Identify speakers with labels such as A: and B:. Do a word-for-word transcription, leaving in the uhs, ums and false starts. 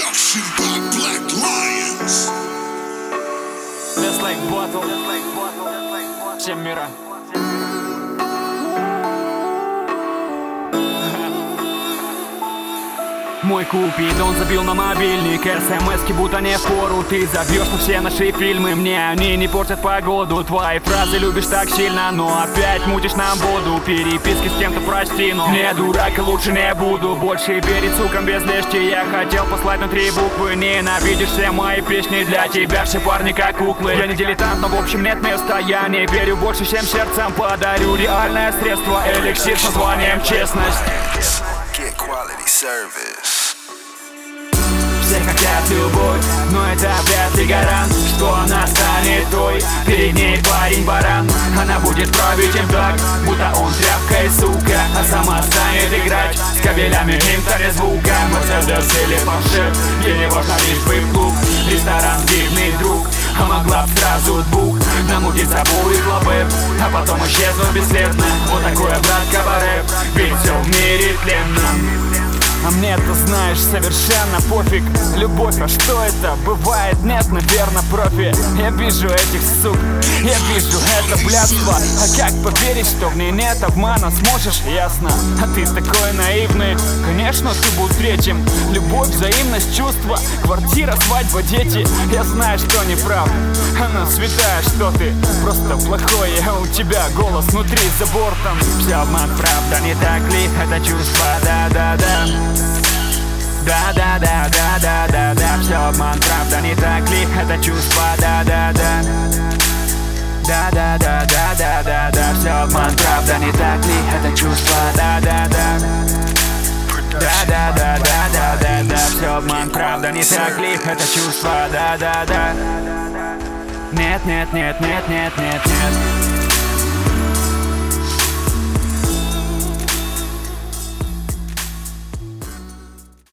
A: Production by Black Lions.
B: Just like bottle, всем мира. Мой купид, он забил на мобильник. СМСки будто не впору. Ты забьешь на все наши фильмы. Мне они не портят погоду. Твои фразы любишь так сильно, но опять мутишь нам воду. Переписки с кем-то прости, но не дурак и лучше не буду. Больше перед суком без лести. Я хотел послать на три буквы. Ненавидишь все мои песни. Для тебя все парни как куклы. Я не дилетант, но в общем нет места. Я не верю больше всем сердцем. Подарю реальное средство. Эликсир с названием честность. Все хотят любовь, но это вряд ли гарант, что она станет той. Перед ней парень-баран. Она будет править им так, будто он тряпка и сука, а сама станет играть с кабелями в интернет звука. Мерседес или Порше, ей не важно лишь бы в клуб. Ресторан дивный друг, а могла б сразу двух намутить собой клубы, а потом исчезнуть бесследно. Вот такое, брат, кабаре, ведь все в мире тленно. А мне-то, знаешь, совершенно пофиг. Любовь, а что это? Бывает, нет, наверное, профи. Я вижу этих сук, я вижу это блядство. А как поверить, что в ней нет обмана? Сможешь? Ясно. А ты такой наивный. Конечно, ты был третьим. Любовь, взаимность, чувства, квартира, свадьба, дети. Я знаю, что не прав. Она святая, что ты просто плохой. А у тебя голос внутри за бортом. Все обман, правда, не так ли? Это чувство, да-да-да. Да-да-да-да-да-да-да. Все обман, правда, не так ли? Это чувство, да-да-да. Да-да-да-да-да-да-да. Все обман, правда, не так ли? Это чувство, да-да-да. Да-да-да-да-да-да-да. Все обман, правда, не так ли? Это чувство, да-да-да. Нет, нет, нет, нет, нет, нет, нет.